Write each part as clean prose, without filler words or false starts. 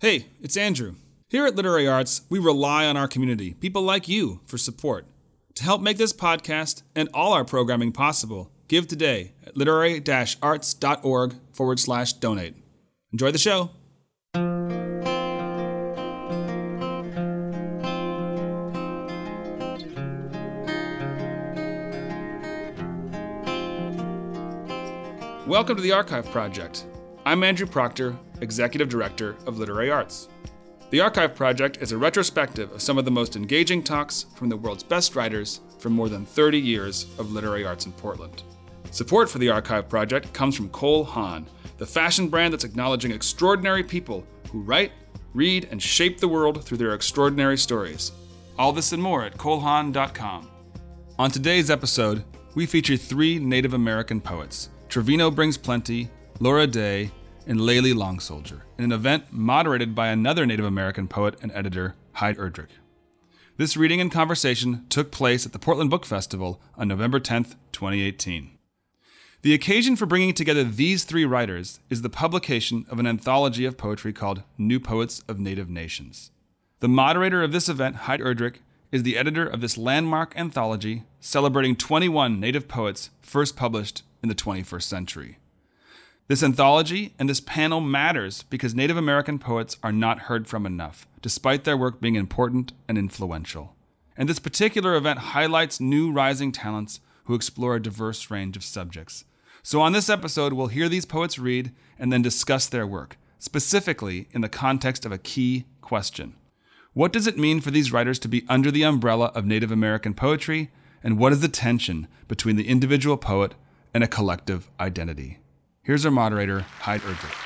Hey, it's Andrew. Here at Literary Arts, we rely on our community, people like you, for support. To help make this podcast and all our programming possible, give today at literary-arts.org/donate. Enjoy the show. Welcome to the Archive Project. I'm Andrew Proctor, Executive Director of Literary Arts. The Archive Project is a retrospective of some of the most engaging talks from the world's best writers from more than 30 years of literary arts in Portland. Support for the Archive Project comes from Cole Haan, the fashion brand that's acknowledging extraordinary people who write, read, and shape the world through their extraordinary stories. All this and more at colehaan.com. On today's episode, we feature 3 Native American poets, Trevino Brings Plenty, Laura Day, and Layli Long Soldier, in an event moderated by another Native American poet and editor, Hyde Erdrich. This reading and conversation took place at the Portland Book Festival on November 10th, 2018. The occasion for bringing together these 3 writers is the publication of an anthology of poetry called New Poets of Native Nations. The moderator of this event, Hyde Erdrich, is the editor of this landmark anthology celebrating 21 Native poets first published in the 21st century. This anthology and this panel matters because Native American poets are not heard from enough, despite their work being important and influential. And this particular event highlights new rising talents who explore a diverse range of subjects. So on this episode, we'll hear these poets read and then discuss their work, specifically in the context of a key question. What does it mean for these writers to be under the umbrella of Native American poetry, and what is the tension between the individual poet and a collective identity? Here's our moderator, Hyde Erdrich.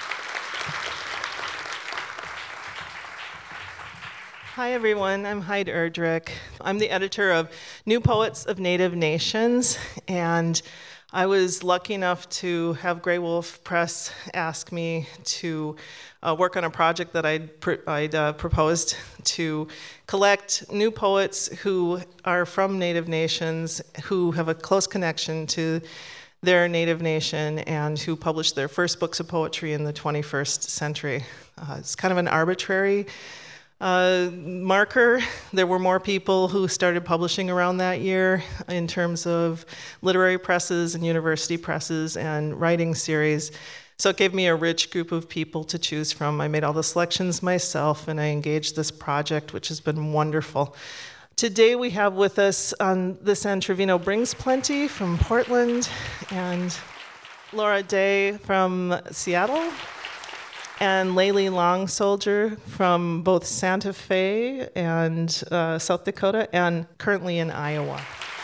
Hi, everyone. I'm Hyde Erdrich. I'm the editor of New Poets of Native Nations, and I was lucky enough to have Grey Wolf Press ask me to work on a project that I'd proposed to collect new poets who are from Native nations, who have a close connection to their native nation, and who published their first books of poetry in the 21st century. It's kind of an arbitrary marker. There were more people who started publishing around that year in terms of literary presses and university presses and writing series. So it gave me a rich group of people to choose from. I made all the selections myself, and I engaged this project, which has been wonderful. Today we have with us on this end Trevino Brings Plenty from Portland, and Laura Day from Seattle, and Layli Long Soldier from both Santa Fe and South Dakota, and currently in Iowa.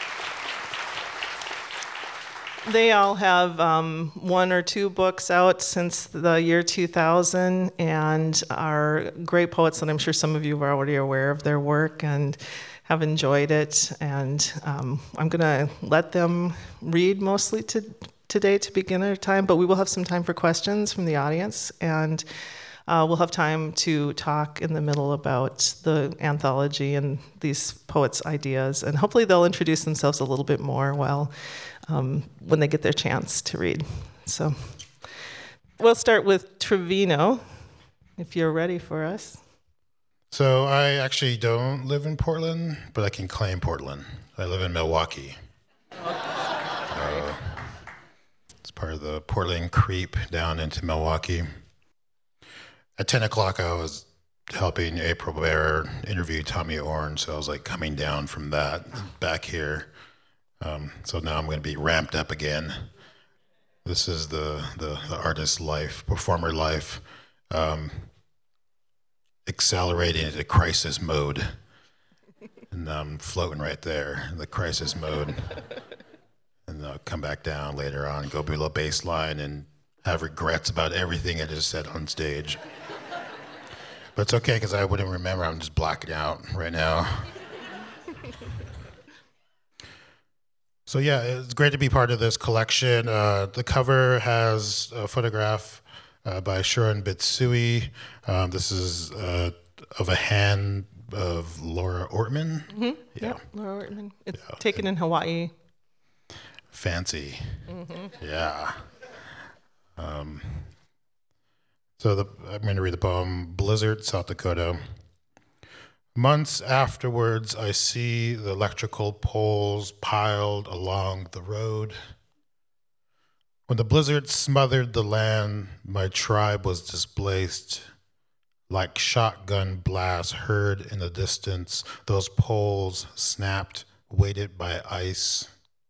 They all have 1 or 2 books out since the year 2000 and are great poets, and I'm sure some of you are already aware of their work and have enjoyed it. And I'm going to let them read mostly today to begin our time, but we will have some time for questions from the audience, and we'll have time to talk in the middle about the anthology and these poets' ideas, and hopefully they'll introduce themselves a little bit more when they get their chance to read. So we'll start with Trevino, if you're ready for us. So I actually don't live in Portland, but I can claim Portland. I live in Milwaukee. It's part of the Portland creep down into Milwaukee. At 10 o'clock, I was helping April Baer interview Tommy Orange, so I was like coming down from that back here. So now I'm going to be ramped up again. This is the artist life, performer life, accelerating into crisis mode. And I'm floating right there in the crisis mode. And I'll come back down later on, go below baseline, and have regrets about everything I just said on stage. But it's okay, because I wouldn't remember. I'm just blacking out right now. So yeah, it's great to be part of this collection. The cover has a photograph by Sharon Bitsui. This is of a hand of Laura Ortman. Mm-hmm. Yeah, Laura Ortman. It's taken in Hawaii. Fancy. Mm-hmm. Yeah. So I'm going to read the poem, Blizzard, South Dakota. Months afterwards, I see the electrical poles piled along the road. When the blizzard smothered the land, my tribe was displaced. Like shotgun blasts heard in the distance, those poles snapped, weighted by ice.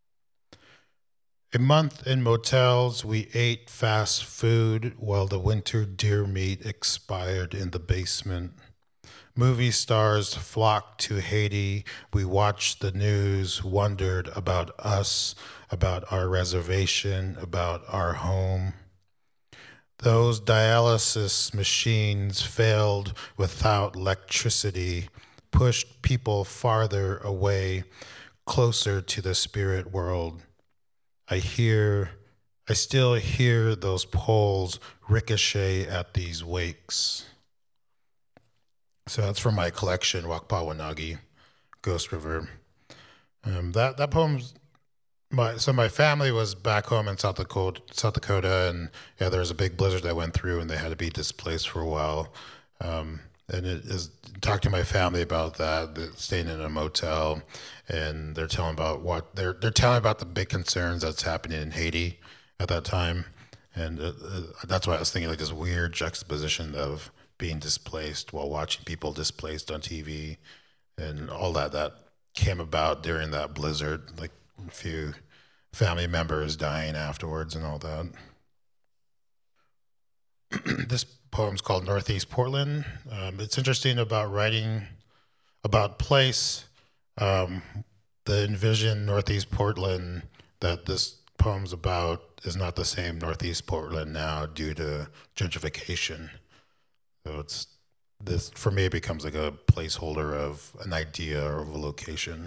A month in motels, we ate fast food while the winter deer meat expired in the basement. Movie stars flocked to Haiti. We watched the news, wondered about us, about our reservation, about our home. Those dialysis machines failed without electricity, pushed people farther away, closer to the spirit world. I still hear those poles ricochet at these wakes. So that's from my collection, Wakpawanagi, Ghost River. That poem's my family was back home in South Dakota, and yeah, there was a big blizzard that went through, and they had to be displaced for a while. And it is talk to my family about that, staying in a motel, and they're telling about they're telling about the big concerns that's happening in Haiti at that time, and that's why I was thinking, like, this weird juxtaposition of being displaced while watching people displaced on TV, and all that came about during that blizzard, like a few family members dying afterwards and all that. This poem's called Northeast Portland. It's interesting about writing about place. The envision Northeast Portland that this poem's about is not the same Northeast Portland now due to gentrification. So this for me, it becomes like a placeholder of an idea or of a location.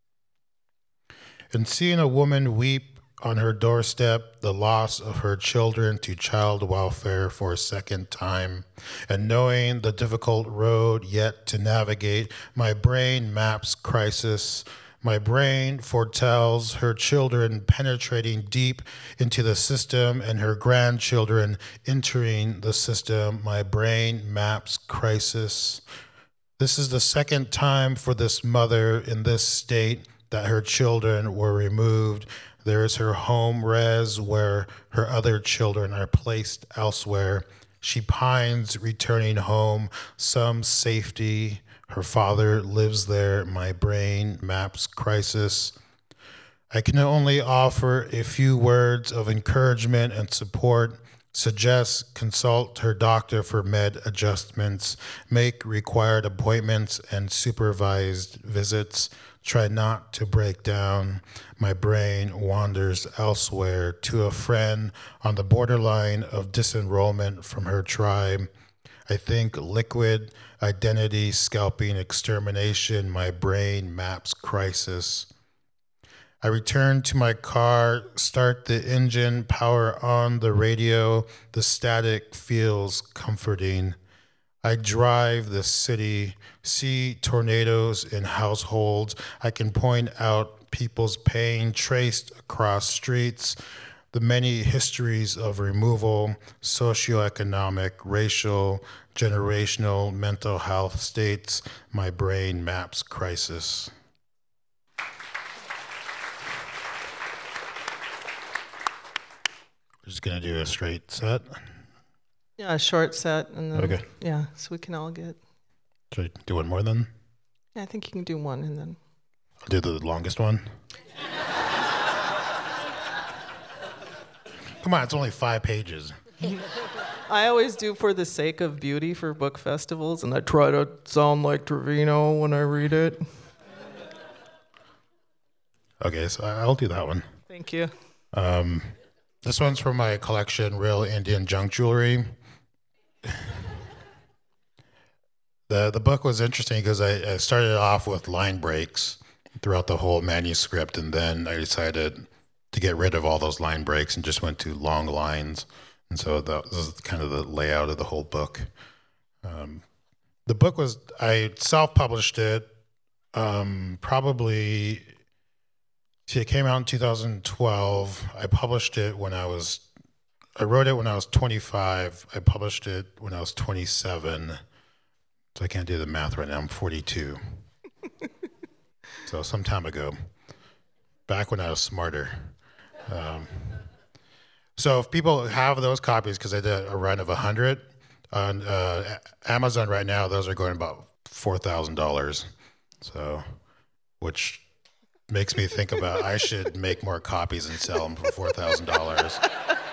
And seeing a woman weep on her doorstep the loss of her children to child welfare for a second time, and knowing the difficult road yet to navigate, my brain maps crisis. My brain foretells her children penetrating deep into the system and her grandchildren entering the system. My brain maps crisis. This is the second time for this mother in this state that her children were removed. There is her home res where her other children are placed elsewhere. She pines returning home, some safety. Her father lives there. My brain maps crisis. I can only offer a few words of encouragement and support. Suggest consult her doctor for med adjustments. Make required appointments and supervised visits. Try not to break down. My brain wanders elsewhere to a friend on the borderline of disenrollment from her tribe. I think liquid, identity, scalping, extermination. My brain maps crisis. I return to my car, start the engine, power on the radio. The static feels comforting. I drive the city, see tornadoes in households. I can point out people's pain traced across streets, the many histories of removal, socioeconomic, racial, generational, mental health states. My brain maps crisis. We're just going to do a straight set. Yeah, a short set, and then Okay. Yeah, so we can all get. Should I do one more then? Yeah, I think you can do one, and then. I'll do the longest one. Come on, it's only 5 pages. I always do for the sake of beauty for book festivals, and I try to sound like Trevino when I read it. Okay, so I'll do that one. Thank you. This one's from my collection, Real Indian Junk Jewelry. The book was interesting because I started off with line breaks throughout the whole manuscript, and then I decided to get rid of all those line breaks and just went to long lines. And so this is kind of the layout of the whole book. The book was, I self-published it, probably, see, it came out in 2012. I published it when I was I wrote it when I was 25. I published it when I was 27. So I can't do the math right now. I'm 42. So some time ago, back when I was smarter. So if people have those copies, because I did a run of 100, on Amazon right now, those are going about $4,000. So, which makes me think about I should make more copies and sell them for $4,000.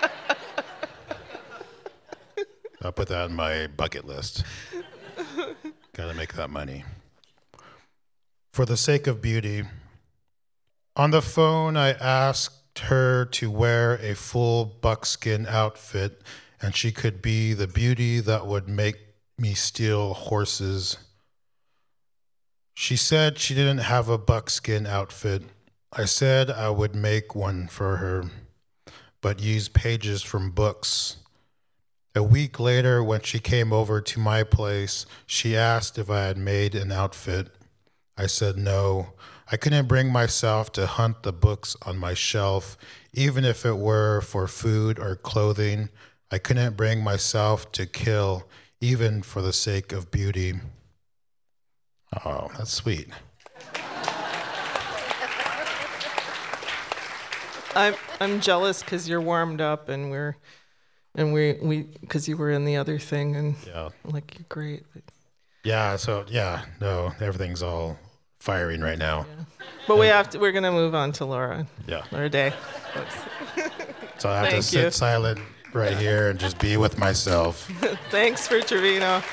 I'll put that on my bucket list. Gotta make that money. For the sake of beauty, on the phone, I asked her to wear a full buckskin outfit, and she could be the beauty that would make me steal horses. She said she didn't have a buckskin outfit. I said I would make one for her, but use pages from books. A week later, when she came over to my place, she asked if I had made an outfit. I said no. I couldn't bring myself to hunt the books on my shelf, even if it were for food or clothing. I couldn't bring myself to kill, even for the sake of beauty. Oh, that's sweet. I'm jealous because you're warmed up and we because you were in the other thing and like you're great. Yeah. So no, everything's all firing right now. Yeah. But we're gonna move on to Laura. Yeah. Laura Day. So I have to sit silent right here and just be with myself. Thanks for Trevino.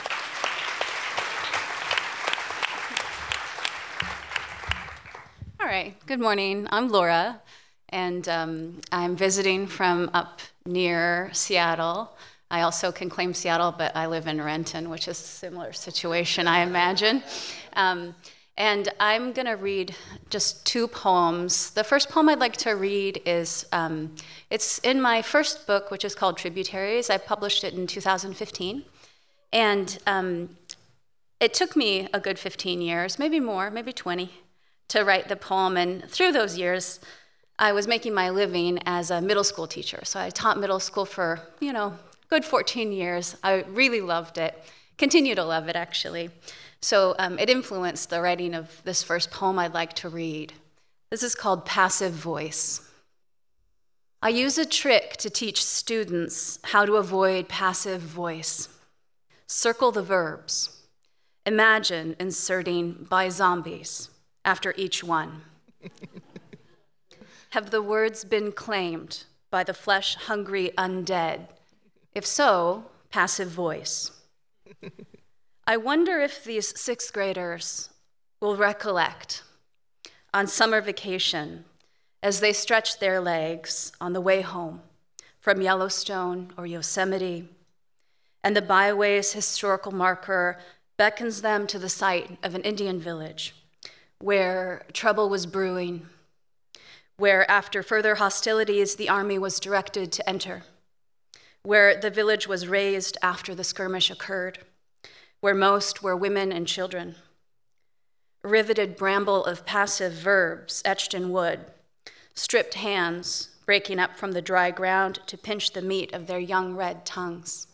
All right. Good morning. I'm Laura, and I'm visiting from up near Seattle. I also can claim Seattle, but I live in Renton, which is a similar situation, I imagine. And I'm going to read just two poems. The first poem I'd like to read is, it's in my first book, which is called Tributaries. I published it in 2015. And it took me a good 15 years, maybe more, maybe 20, to write the poem. And through those years, I was making my living as a middle school teacher. So I taught middle school for, good 14 years. I really loved it. Continue to love it, actually. So it influenced the writing of this first poem I'd like to read. This is called Passive Voice. I use a trick to teach students how to avoid passive voice. Circle the verbs. Imagine inserting by zombies after each one. Have the words been claimed by the flesh-hungry undead? If so, passive voice. I wonder if these sixth graders will recollect on summer vacation as they stretch their legs on the way home from Yellowstone or Yosemite, and the byway's historical marker beckons them to the site of an Indian village where trouble was brewing, where after further hostilities the army was directed to enter, where the village was razed after the skirmish occurred, where most were women and children. Riveted bramble of passive verbs etched in wood, stripped hands breaking up from the dry ground to pinch the meat of their young red tongues.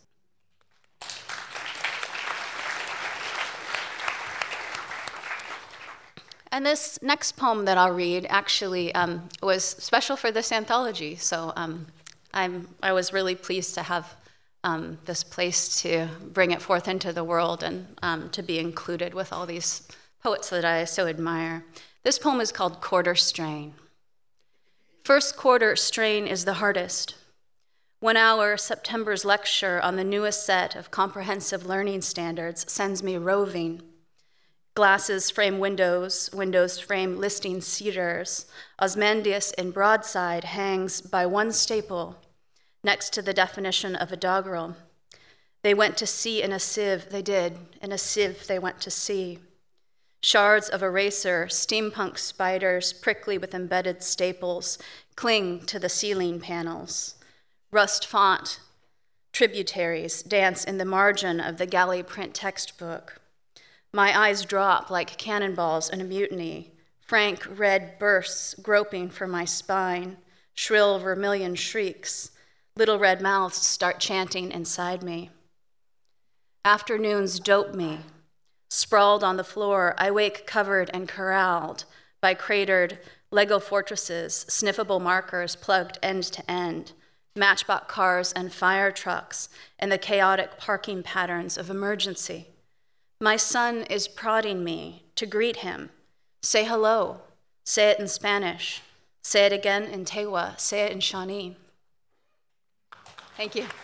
And this next poem that I'll read actually was special for this anthology, so I was really pleased to have this place to bring it forth into the world and to be included with all these poets that I so admire. This poem is called Quarter Strain. First quarter strain is the hardest. 1 hour September's lecture on the newest set of comprehensive learning standards sends me roving. Glasses frame windows, windows frame listing cedars. Osmandius in broadside hangs by one staple, next to the definition of a doggerel. They went to sea in a sieve, they did. In a sieve they went to sea. Shards of eraser, steampunk spiders, prickly with embedded staples, cling to the ceiling panels. Rust font, tributaries dance in the margin of the galley print textbook. My eyes drop like cannonballs in a mutiny. Frank red bursts groping for my spine, shrill vermilion shrieks, Little red mouths start chanting inside me. Afternoons dope me. Sprawled on the floor, I wake covered and corralled by cratered Lego fortresses, sniffable markers plugged end to end, matchbox cars and fire trucks, and the chaotic parking patterns of emergency. My son is prodding me to greet him. Say hello. Say it in Spanish. Say it again in Tewa. Say it in Shawnee. Thank you.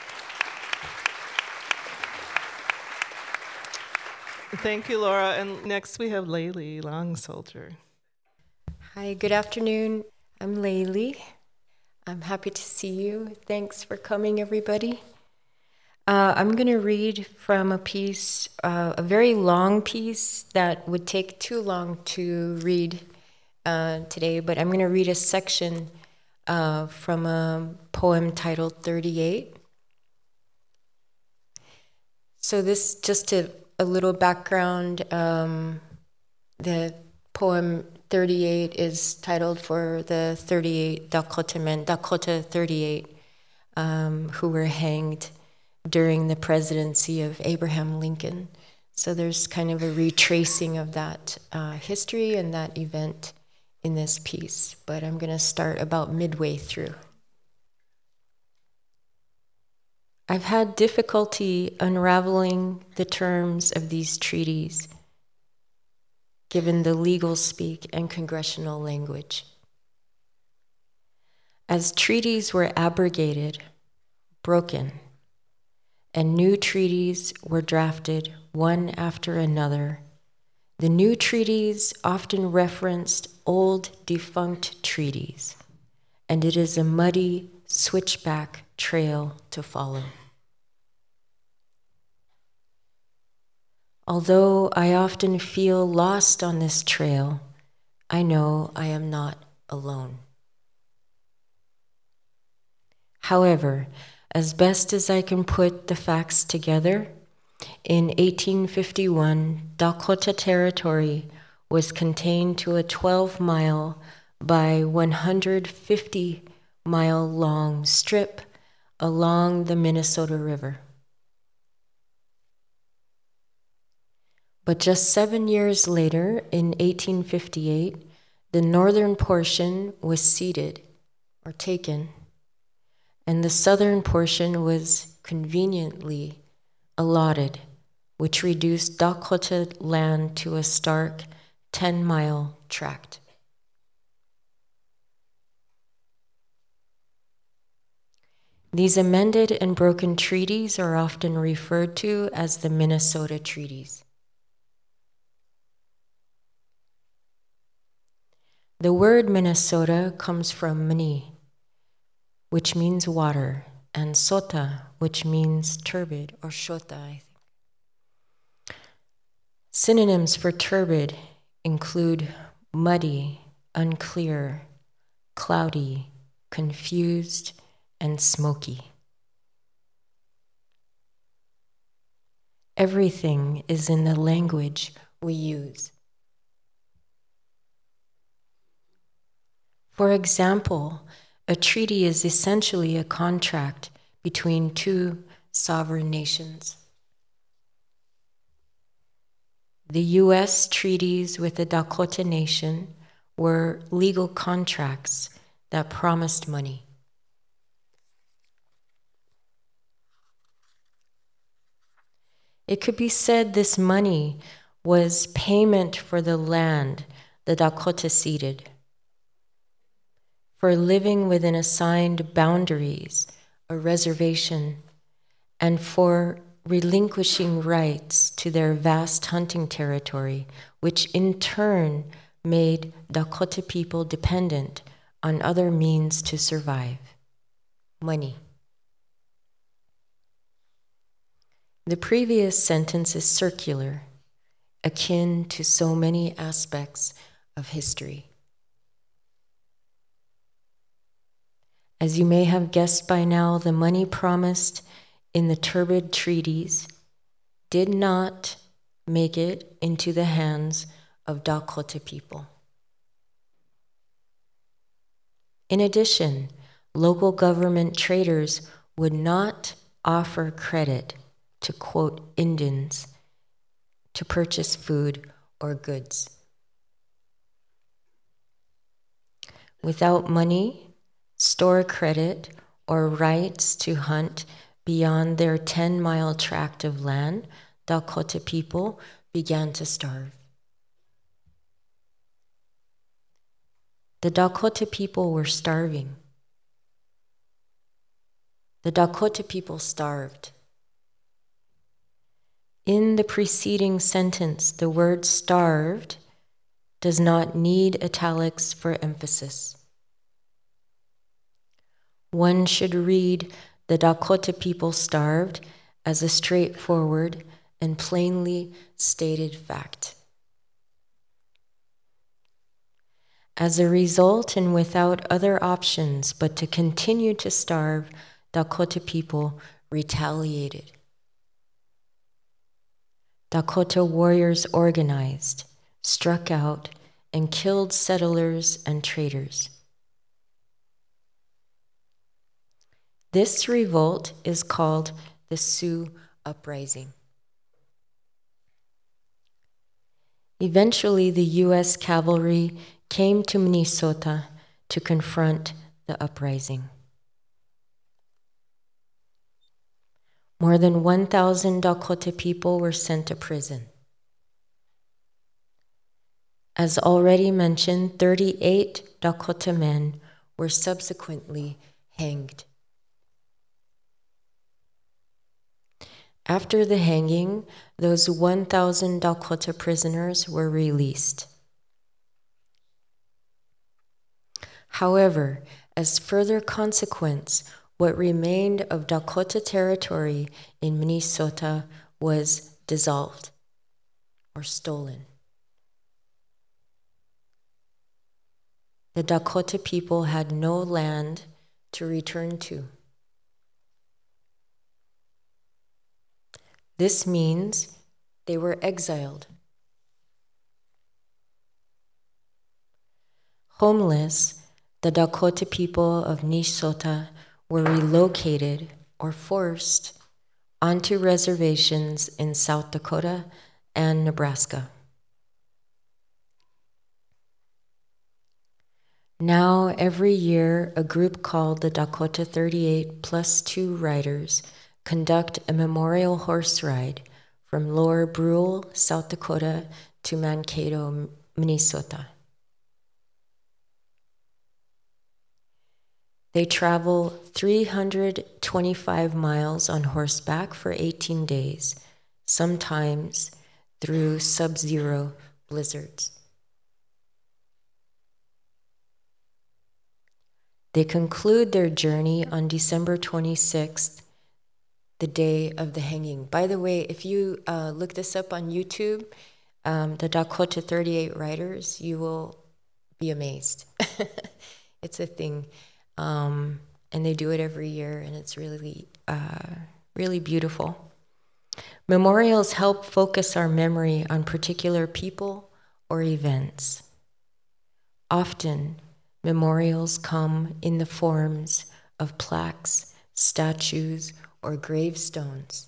Thank you, Laura. And next we have Laylee Long Soldier. Hi, good afternoon. I'm Laylee. I'm happy to see you. Thanks for coming, everybody. I'm going to read from a piece, a very long piece that would take too long to read today, but I'm going to read a section from a poem titled 38. So this, just a little background, the poem 38 is titled for the 38 Dakota men, Dakota 38, who were hanged during the presidency of Abraham Lincoln. So there's kind of a retracing of that history and that event in this piece, but I'm going to start about midway through. I've had difficulty unraveling the terms of these treaties, given the legal speak and congressional language. As treaties were abrogated, broken, and new treaties were drafted one after another, the new treaties often referenced old defunct treaties, and it is a muddy switchback trail to follow. Although I often feel lost on this trail, I know I am not alone. However, as best as I can put the facts together, in 1851, Dakota Territory was contained to a 12-mile by 150-mile long strip along the Minnesota River. But just 7 years later, in 1858, the northern portion was ceded or taken, and the southern portion was conveniently allotted, which reduced Dakota land to a stark 10-mile tract. These amended and broken treaties are often referred to as the Minnesota Treaties. The word Minnesota comes from Mni, which means water, and Sota, which means turbid, or Shota, I think. Synonyms for turbid include muddy, unclear, cloudy, confused, and smoky. Everything is in the language we use. For example, a treaty is essentially a contract between two sovereign nations. The U.S. treaties with the Dakota Nation were legal contracts that promised money. It could be said this money was payment for the land the Dakota ceded, for living within assigned boundaries, a reservation, and for relinquishing rights to their vast hunting territory, which in turn made Dakota people dependent on other means to survive: money. The previous sentence is circular, akin to so many aspects of history. As you may have guessed by now, the money promised in the turbid treaties did not make it into the hands of Dakota people. In addition, local government traders would not offer credit to, quote, Indians to purchase food or goods. Without money, store credit, or rights to hunt beyond their 10-mile tract of land, Dakota people began to starve. The Dakota people were starving. The Dakota people starved. In the preceding sentence, the word starved does not need italics for emphasis. One should read the Dakota people starved as a straightforward and plainly stated fact. As a result, and without other options but to continue to starve, Dakota people retaliated. Dakota warriors organized, struck out, and killed settlers and traders. This revolt is called the Sioux Uprising. Eventually, the U.S. cavalry came to Minnesota to confront the uprising. More than 1,000 Dakota people were sent to prison. As already mentioned, 38 Dakota men were subsequently hanged. After the hanging, those 1,000 Dakota prisoners were released. However, as further consequence, what remained of Dakota territory in Minnesota was dissolved or stolen. The Dakota people had no land to return to. This means they were exiled. Homeless, the Dakota people of Minnesota were relocated or forced onto reservations in South Dakota and Nebraska. Now, every year, a group called the Dakota 38 Plus 2 Riders conduct a memorial horse ride from Lower Brule, South Dakota to Mankato, Minnesota. They travel 325 miles on horseback for 18 days, sometimes through sub-zero blizzards. They conclude their journey on December 26th, the day of the hanging. By the way, if you look this up on YouTube, the Dakota 38 Riders, you will be amazed. It's a thing. And they do it every year, and it's really, really beautiful. Memorials help focus our memory on particular people or events. Often, memorials come in the forms of plaques, statues, or gravestones.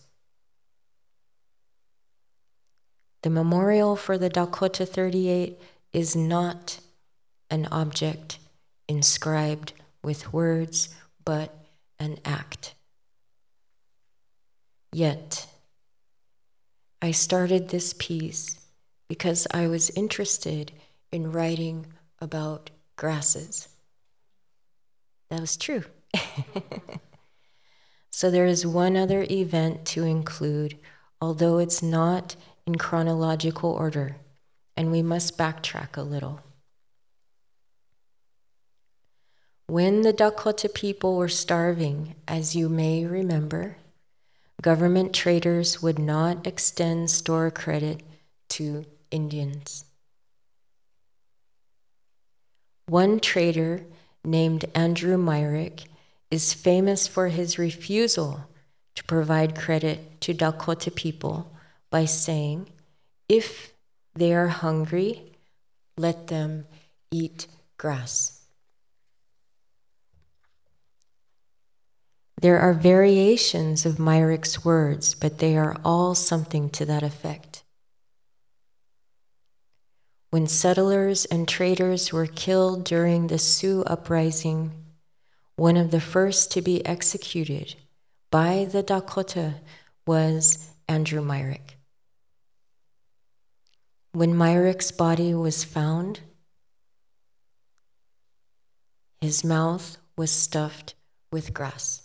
The memorial for the Dakota 38 is not an object inscribed with words, but an act. Yet, I started this piece because I was interested in writing about grasses. That was true. So there is one other event to include, although it's not in chronological order, and we must backtrack a little. When the Dakota people were starving, as you may remember, government traders would not extend store credit to Indians. One trader named Andrew Myrick is famous for his refusal to provide credit to Dakota people by saying, if they are hungry, let them eat grass. There are variations of Myric's words, but they are all something to that effect. When settlers and traders were killed during the Sioux uprising, one of the first to be executed by the Dakota was Andrew Myrick. When Myric's body was found, his mouth was stuffed with grass.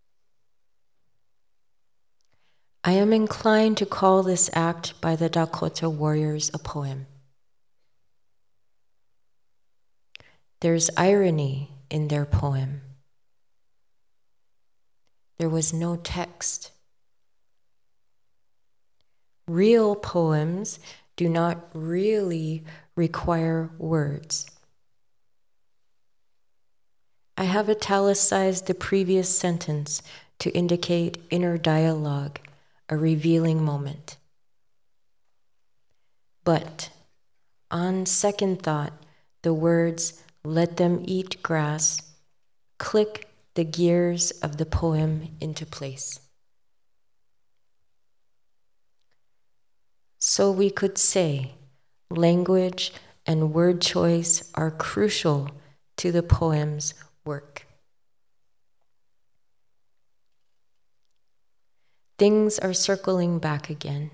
I am inclined to call this act by the Dakota warriors a poem. There's irony in their poem. There was no text. Real poems do not really require words. I have italicized the previous sentence to indicate inner dialogue, a revealing moment. But on second thought, the words, "let them eat grass," click the gears of the poem into place. So we could say language and word choice are crucial to the poem's work. Things are circling back again.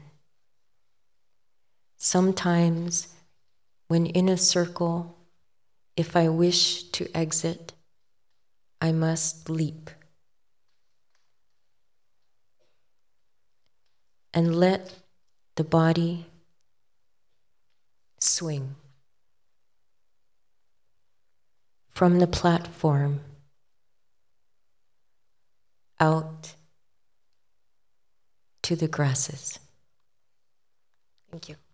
Sometimes, when in a circle, if I wish to exit, I must leap and let the body swing from the platform out to the grasses. Thank you.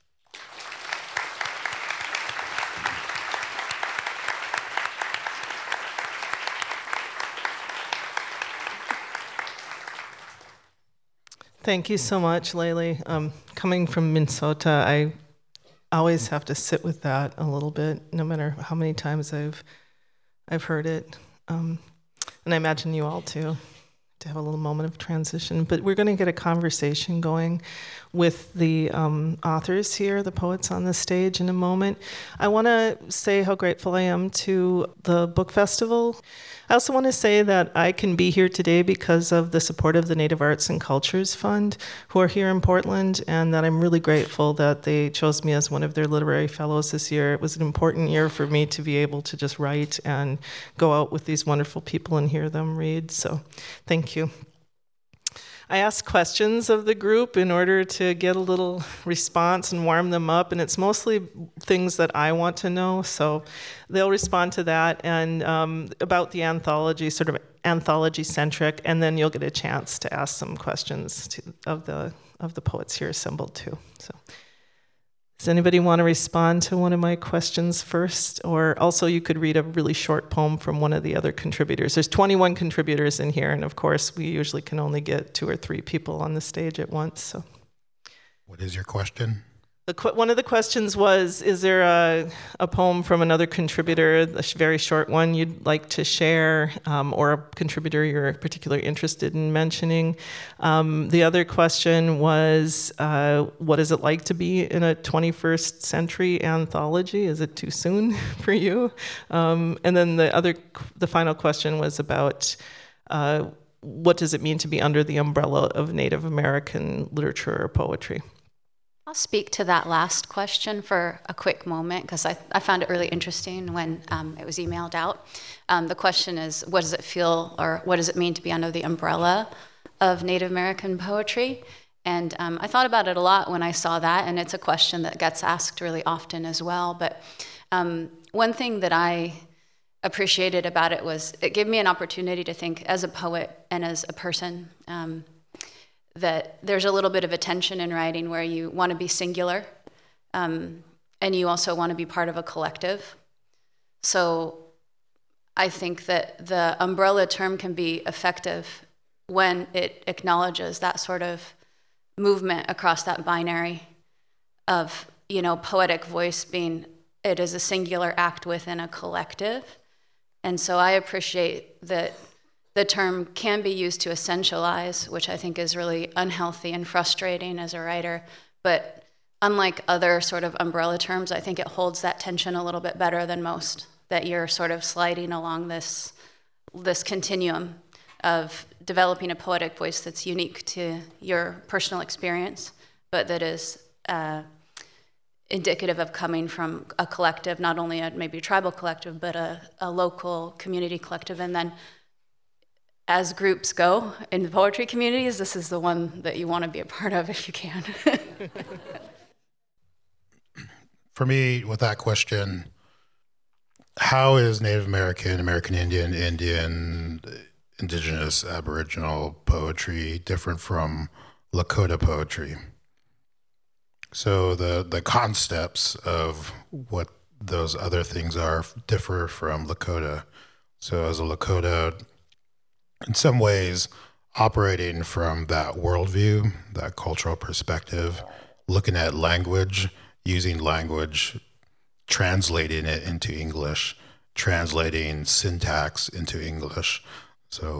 Thank you so much, Layli. Coming from Minnesota, I always have to sit with that a little bit, no matter how many times I've heard it. And I imagine you all too, to have a little moment of transition. But we're going to get a conversation going with the authors here, the poets on the stage in a moment. I want to say how grateful I am to the book festival. I also want to say that I can be here today because of the support of the Native Arts and Cultures Fund, who are here in Portland, and that I'm really grateful that they chose me as one of their literary fellows this year. It was an important year for me to be able to just write and go out with these wonderful people and hear them read, so thank you. I ask questions of the group in order to get a little response and warm them up, and it's mostly things that I want to know, so they'll respond to that, and about the anthology, sort of anthology-centric, and then you'll get a chance to ask some questions of the poets here assembled too. So, does anybody want to respond to one of my questions first? Or also you could read a really short poem from one of the other contributors. There's 21 contributors in here, and of course we usually can only get 2 or 3 people on the stage at once. So, what is your question? One of the questions was, is there a poem from another contributor, a very short one you'd like to share, or a contributor you're particularly interested in mentioning? The other question was, what is it like to be in a 21st century anthology? Is it too soon for you? And then the final question was about, what does it mean to be under the umbrella of Native American literature or poetry? I'll speak to that last question for a quick moment because I found it really interesting when it was emailed out. The question is, what does it feel or what does it mean to be under the umbrella of Native American poetry? And I thought about it a lot when I saw that, and it's a question that gets asked really often as well. But one thing that I appreciated about it was it gave me an opportunity to think as a poet and as a person, that there's a little bit of a tension in writing where you want to be singular, and you also want to be part of a collective. So I think that the umbrella term can be effective when it acknowledges that sort of movement across that binary of, poetic voice being, it is a singular act within a collective. And so I appreciate that the term can be used to essentialize, which I think is really unhealthy and frustrating as a writer. But unlike other sort of umbrella terms, I think it holds that tension a little bit better than most, that you're sort of sliding along this continuum of developing a poetic voice that's unique to your personal experience, but that is indicative of coming from a collective, not only a maybe tribal collective, but a local community collective. And then as groups go in the poetry communities, this is the one that you want to be a part of if you can. For me, with that question, how is Native American, American Indian, Indigenous, Aboriginal poetry different from Lakota poetry? So the concepts of what those other things are differ from Lakota. So as a Lakota, in some ways, operating from that worldview, that cultural perspective, looking at language, using language, translating it into English, translating syntax into English. So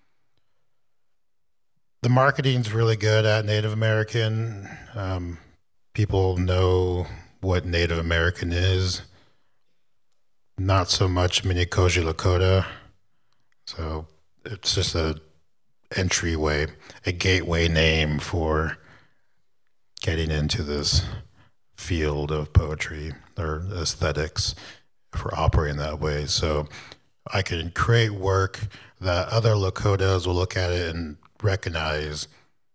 the marketing's really good at Native American. People know what Native American is. Not so much Minnekoji Lakota. So it's just a entryway, a gateway name for getting into this field of poetry or aesthetics, for operating that way. So I can create work that other Lakotas will look at it and recognize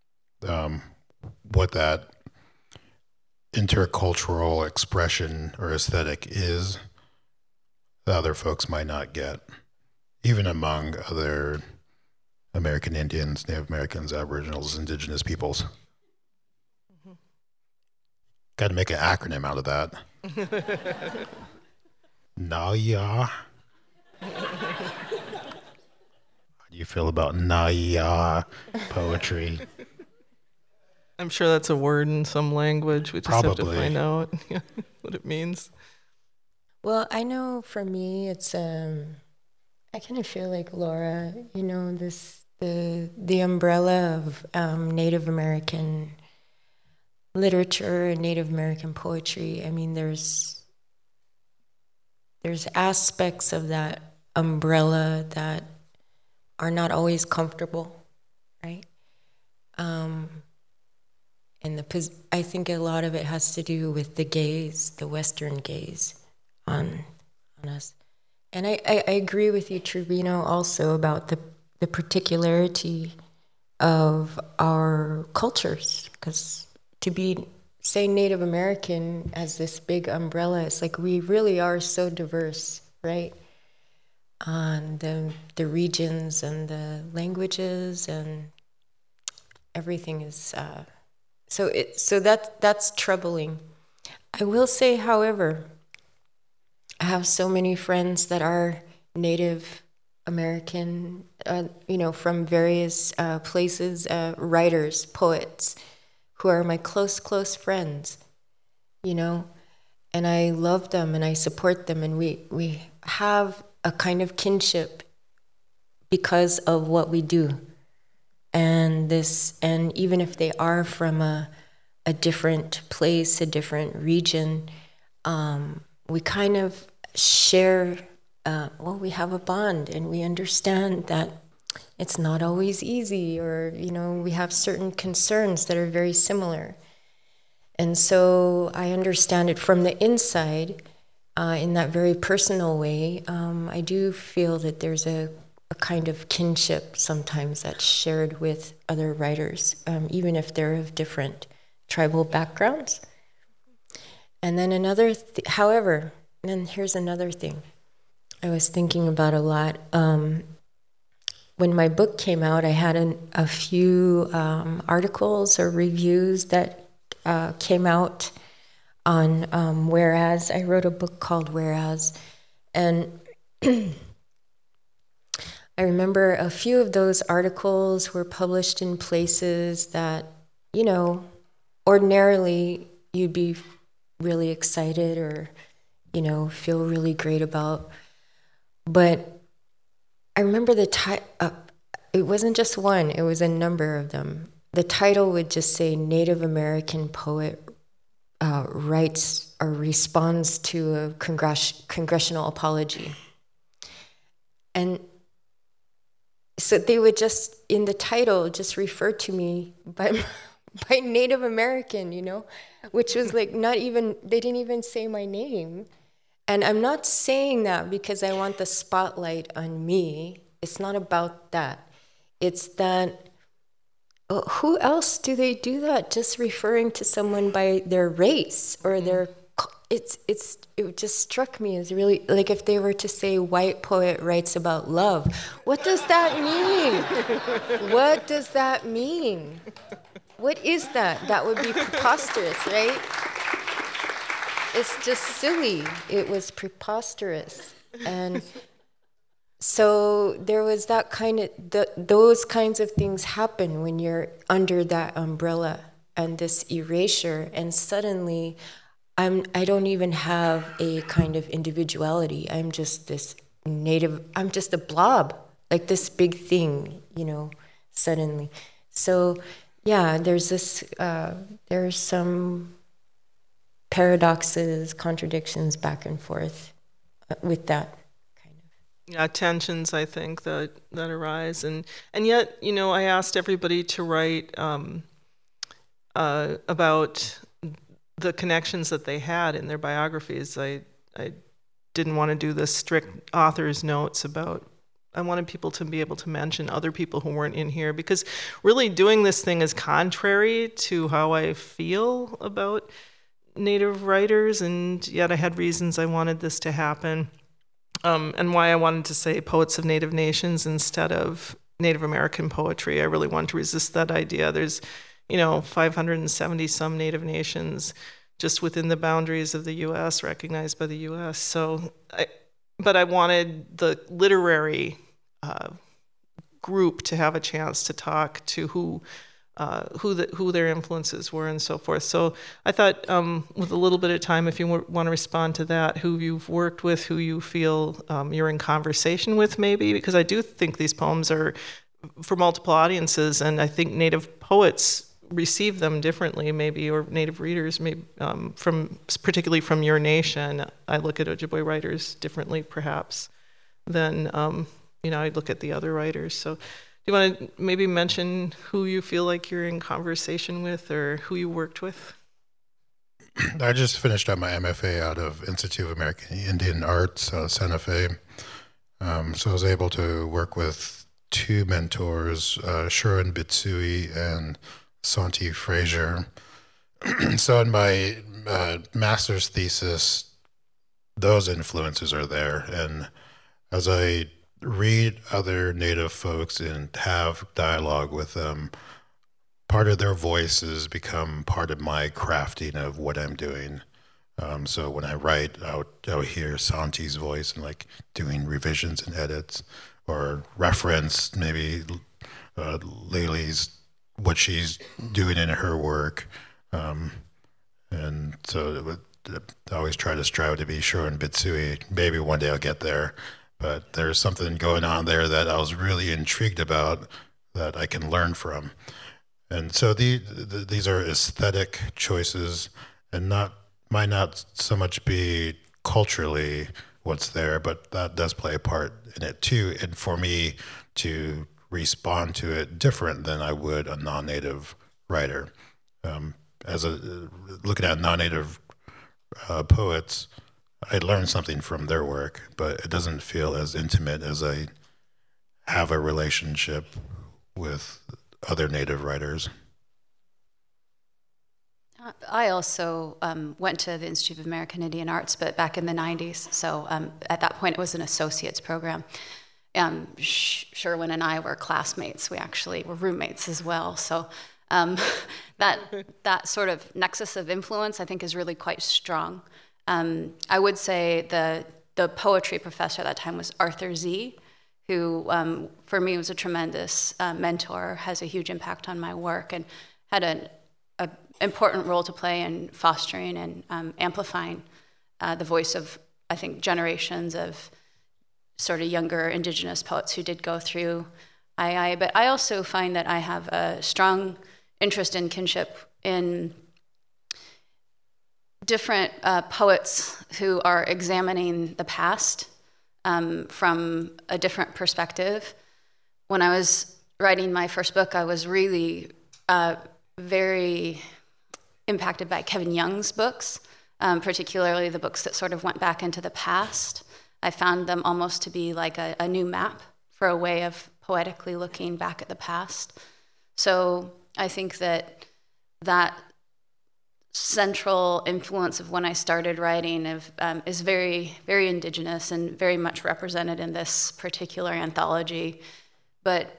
what that intercultural expression or aesthetic is that other folks might not get, even among other American Indians, Native Americans, Aboriginals, Indigenous peoples. Mm-hmm. Got to make an acronym out of that. Naya. How do you feel about Naya poetry? I'm sure that's a word in some language. We just have to Probably. find out what it means. Well, I know for me, it's I kind of feel like Laura. You know, the umbrella of Native American literature and Native American poetry. I mean, there's aspects of that umbrella that are not always comfortable, right? And I think a lot of it has to do with the gaze, the Western gaze on us. And I agree with you, Trevino, also about the particularity of our cultures, because to be, say, Native American as this big umbrella, it's like we really are so diverse, right? On the regions and the languages and everything is... So that's troubling. I will say, however, I have so many friends that are Native American, from various places, writers, poets, who are my close friends, and I love them and I support them, and we have a kind of kinship because of what we do. And even if they are from a different place, a different region, we kind of share, we have a bond, and we understand that it's not always easy, or, we have certain concerns that are very similar. And so I understand it from the inside, in that very personal way. I do feel that there's a kind of kinship sometimes that's shared with other writers, even if they're of different tribal backgrounds. And then however, and here's another thing I was thinking about a lot. When my book came out, I had a few articles or reviews that came out on Whereas. I wrote a book called Whereas, and I remember a few of those articles were published in places that, ordinarily you'd be really excited or, feel really great about. But I remember it wasn't just one, it was a number of them. The title would just say Native American poet writes or responds to a congressional apology. And so they would just, in the title, just refer to me by Native American, which was like not even, they didn't even say my name. And I'm not saying that because I want the spotlight on me. It's not about that. It's that, who else do they do that? Just referring to someone by their race or their, it just struck me as really, like if they were to say white poet writes about love, what does that mean? What does that mean? What is that? That would be preposterous, right? It's just silly. It was preposterous. And so there was that kind of, those kinds of things happen when you're under that umbrella and this erasure, and suddenly I don't even have a kind of individuality. I'm just this I'm just a blob, like this big thing, suddenly. So yeah, there's some paradoxes, contradictions back and forth with that. Yeah, tensions, I think, that arise. And yet, I asked everybody to write about the connections that they had in their biographies. I didn't want to do the strict author's notes about, I wanted people to be able to mention other people who weren't in here, because really doing this thing is contrary to how I feel about Native writers, and yet I had reasons I wanted this to happen. And why I wanted to say poets of Native nations instead of Native American poetry. I really wanted to resist that idea. There's, 570 some Native nations just within the boundaries of the U.S., recognized by the U.S. So, but I wanted the literary group to have a chance to talk to who their influences were and so forth. So I thought with a little bit of time, if you want to respond to that, who you've worked with, who you feel you're in conversation with maybe, because I do think these poems are for multiple audiences, and I think Native poets receive them differently maybe, or Native readers maybe, particularly from your nation. I look at Ojibwe writers differently perhaps than I look at the other writers. So do you want to maybe mention who you feel like you're in conversation with or who you worked with? I just finished up my MFA out of Institute of American Indian Arts, Santa Fe. So I was able to work with two mentors, Sherwin Bitsui and Santi Frazier. So in my master's thesis, those influences are there. And as I read other Native folks and have dialogue with them, part of their voices become part of my crafting of what I'm doing. So when I write, I'll hear Santi's voice and like doing revisions and edits, or reference maybe Laylee's, what she's doing in her work. And so I always try to strive to be Sherwin Bitsui. Maybe one day I'll get there. But there's something going on there that I was really intrigued about that I can learn from. And so these are aesthetic choices, and might not so much be culturally what's there, but that does play a part in it too. And for me to respond to it different than I would a non-native writer. Looking at non-native poets, I learned something from their work, but it doesn't feel as intimate as I have a relationship with other Native writers. I also went to the Institute of American Indian Arts, but back in the 90s. So at that point, it was an associate's program. Sherwin and I were classmates. We actually were roommates as well. So that sort of nexus of influence, I think, is really quite strong. I would say the poetry professor at that time was Arthur Z., who for me was a tremendous mentor, has a huge impact on my work, and had an important role to play in fostering and amplifying the voice of, I think, generations of sort of younger Indigenous poets who did go through II, but I also find that I have a strong interest in kinship in different poets who are examining the past from a different perspective. When I was writing my first book, I was really very impacted by Kevin Young's books, particularly the books that sort of went back into the past. I found them almost to be like a new map for a way of poetically looking back at the past. So I think that central influence of when I started writing is very, very indigenous and very much represented in this particular anthology. But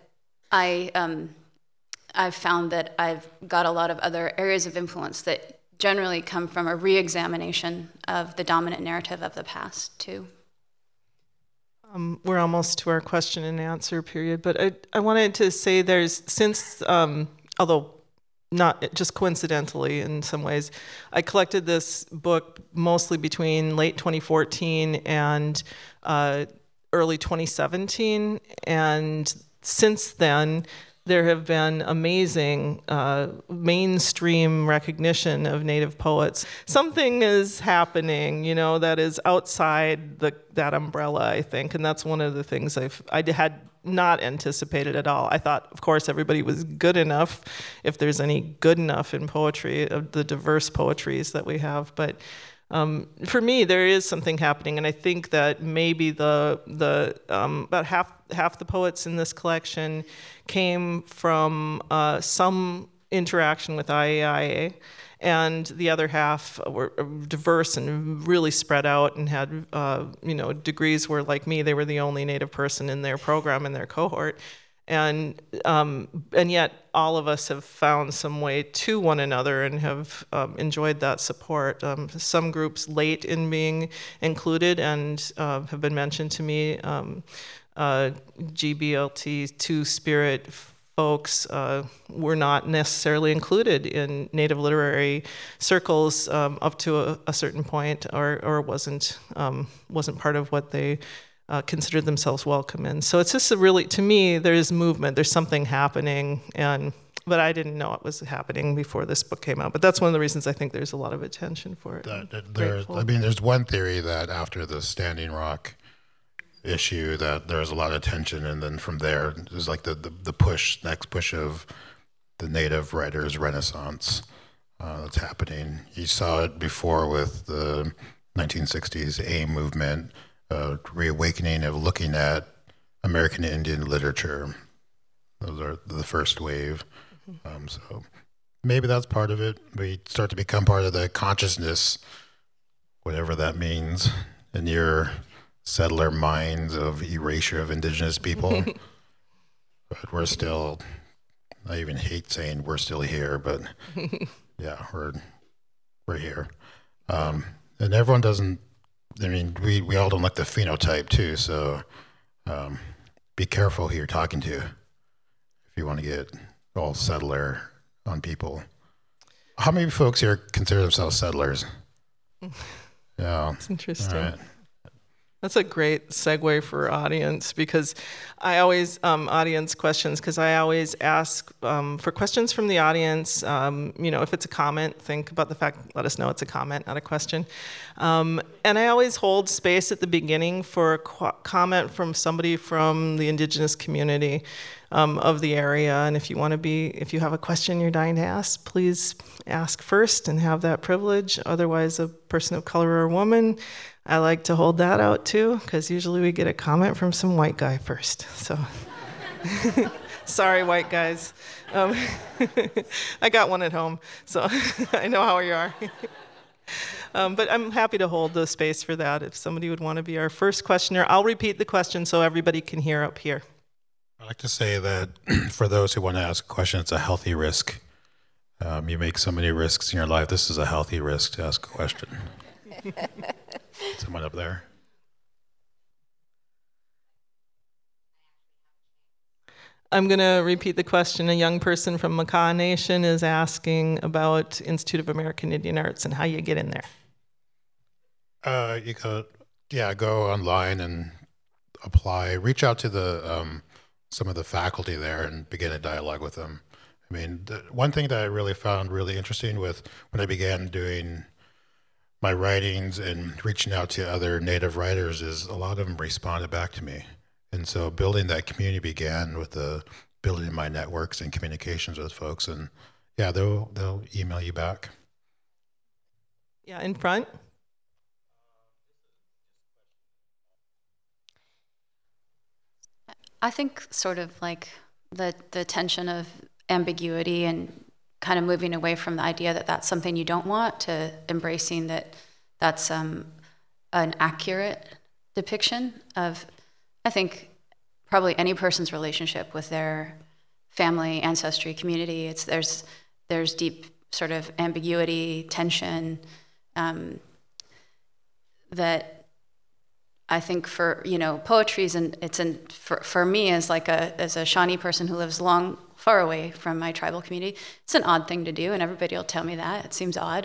I've found that I've got a lot of other areas of influence that generally come from a re-examination of the dominant narrative of the past, too. We're almost to our question and answer period, but I wanted to say there's, since, although not just coincidentally in some ways, I collected this book mostly between late 2014 and early 2017, and since then, there have been amazing mainstream recognition of Native poets. Something is happening, that is outside that umbrella, I think, and that's one of the things I had not anticipated at all. I thought, of course, everybody was good enough, if there's any good enough in poetry, of the diverse poetries that we have, but for me, there is something happening, and I think that maybe about half the poets in this collection came from some interaction with IAIA, and the other half were diverse and really spread out and had degrees where, like me, they were the only Native person in their program, in their cohort. And yet all of us have found some way to one another and have enjoyed that support. Some groups late in being included and have been mentioned to me. GBLT, Two-Spirit folks were not necessarily included in Native literary circles up to a certain point, or wasn't part of what they considered themselves welcome in. So it's just to me, there's movement, there's something happening, but I didn't know it was happening before this book came out. But that's one of the reasons I think there's a lot of attention for it. There's one theory that after the Standing Rock issue that there's a lot of tension, and then from there there's like the next push of the Native writers renaissance that's happening. You saw it before with the 1960s AIM movement, reawakening of looking at American Indian literature. Those are the first wave. So maybe that's part of it. We start to become part of the consciousness, whatever that means, in your settler minds of erasure of indigenous people. But we're still, I even hate saying we're still here, but yeah, we're here. And everyone doesn't, we all don't like the phenotype too, so be careful who you're talking to if you want to get all settler on people. How many folks here consider themselves settlers? Yeah. That's interesting. All right. That's a great segue for audience, because I always, audience questions, because I always ask for questions from the audience. If it's a comment, think about the fact, let us know it's a comment, not a question. And I always hold space at the beginning for a comment from somebody from the Indigenous community of the area. And if you have a question you're dying to ask, please ask first and have that privilege. Otherwise, a person of color or a woman, I like to hold that out too, because usually we get a comment from some white guy first. So, sorry, white guys. I got one at home, so I know how you are. But I'm happy to hold the space for that. If somebody would want to be our first questioner, I'll repeat the question so everybody can hear up here. I like to say that for those who want to ask a question, it's a healthy risk. You make so many risks in your life. This is a healthy risk to ask a question. Someone up there. I'm going to repeat the question. A young person from Makah Nation is asking about Institute of American Indian Arts and how you get in there. You could, go online and apply. Reach out to the some of the faculty there and begin a dialogue with them. I mean, one thing that I really found really interesting with when I began doing my writings and reaching out to other Native writers is a lot of them responded back to me. And so building that community began with the building my networks and communications with folks. And yeah, they'll email you back. Yeah, in front. I think sort of like the tension of ambiguity and kind of moving away from the idea that that's something you don't want to embracing that that's an accurate depiction of, I think, probably any person's relationship with their family, ancestry, community. There's deep sort of ambiguity, tension, that I think for, poetry for me as a Shawnee person who lives far away from my tribal community, it's an odd thing to do, and everybody will tell me that. It seems odd.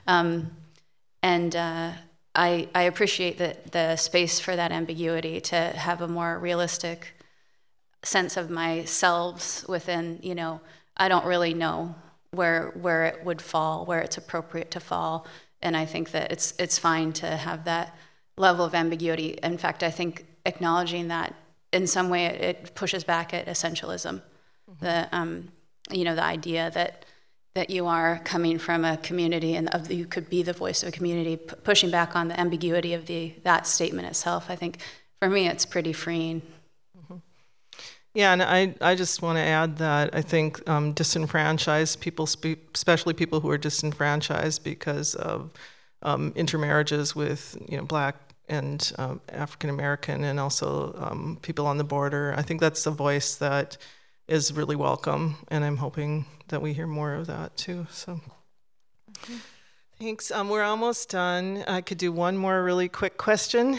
I appreciate the space for that ambiguity to have a more realistic sense of myself within, I don't really know where it would fall, where it's appropriate to fall. And I think that it's fine to have that level of ambiguity. In fact, I think acknowledging that in some way it pushes back at essentialism. Mm-hmm. The idea that you are coming from a community and you could be the voice of a community, pushing back on the ambiguity of that statement itself. I think for me it's pretty freeing. Mm-hmm. Yeah, and I just want to add that I think disenfranchised people, especially people who are disenfranchised because of intermarriages with Black and African American, and also people on the border. I think that's a voice that is really welcome, and I'm hoping that we hear more of that too. So, thanks. We're almost done. I could do one more really quick question.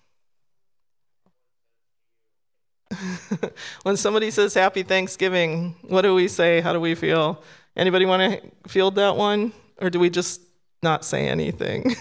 When somebody says Happy Thanksgiving, what do we say? How do we feel? Anybody want to field that one? Or do we just not say anything?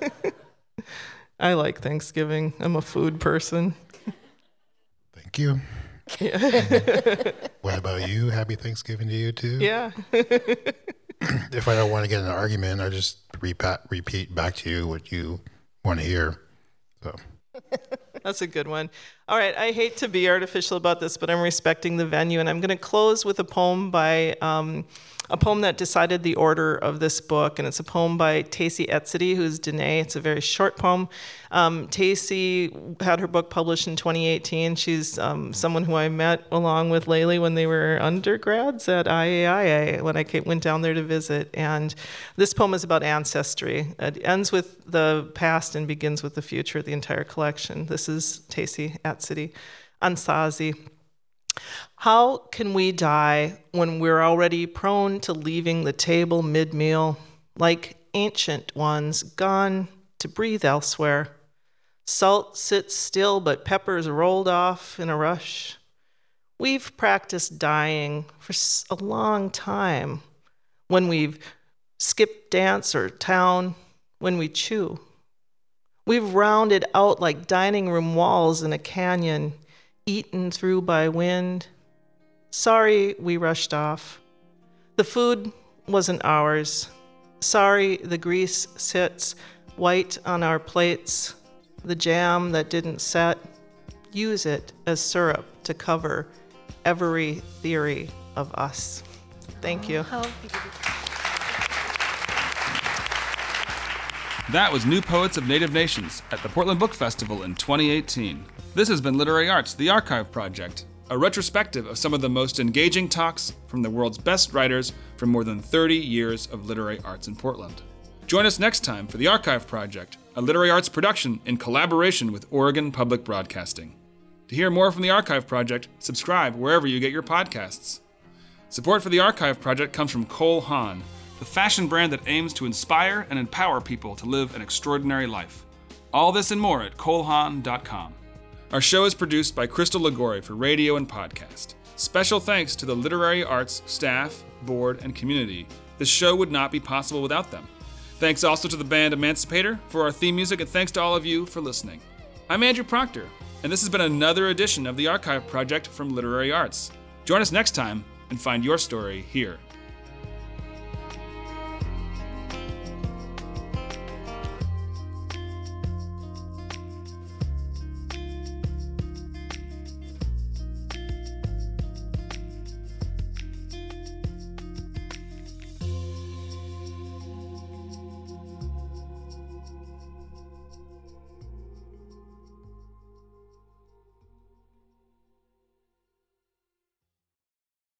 I like Thanksgiving. I'm a food person. Thank you. Yeah. What about you? Happy Thanksgiving to you too? Yeah. If I don't want to get in an argument, I just repeat back to you what you want to hear. So. That's a good one. All right, I hate to be artificial about this, but I'm respecting the venue, and I'm going to close with a poem by a poem that decided the order of this book, and it's a poem by Tacy Etsedy, who's Dene. It's a very short poem. Tacy had her book published in 2018. She's someone who I met along with Laylee when they were undergrads at IAIA when I went down there to visit. And this poem is about ancestry. It ends with the past and begins with the future, the entire collection. This is Tacy Etsedy, Ansazi. How can we die when we're already prone to leaving the table mid-meal, like ancient ones gone to breathe elsewhere? Salt sits still, but pepper's rolled off in a rush. We've practiced dying for a long time, when we've skipped dance or town, when we chew. We've rounded out like dining room walls in a canyon, eaten through by wind. Sorry we rushed off. The food wasn't ours. Sorry the grease sits white on our plates. The jam that didn't set. Use it as syrup to cover every theory of us. Thank you. That was New Poets of Native Nations at the Portland Book Festival in 2018. This has been Literary Arts, the Archive Project, a retrospective of some of the most engaging talks from the world's best writers from more than 30 years of literary arts in Portland. Join us next time for the Archive Project, a literary arts production in collaboration with Oregon Public Broadcasting. To hear more from the Archive Project, subscribe wherever you get your podcasts. Support for the Archive Project comes from Cole Haan, the fashion brand that aims to inspire and empower people to live an extraordinary life. All this and more at colehaan.com. Our show is produced by Crystal Ligori for radio and podcast. Special thanks to the Literary Arts staff, board, and community. This show would not be possible without them. Thanks also to the band Emancipator for our theme music, and thanks to all of you for listening. I'm Andrew Proctor. and this has been another edition of the Archive Project from Literary Arts. Join us next time and find your story here.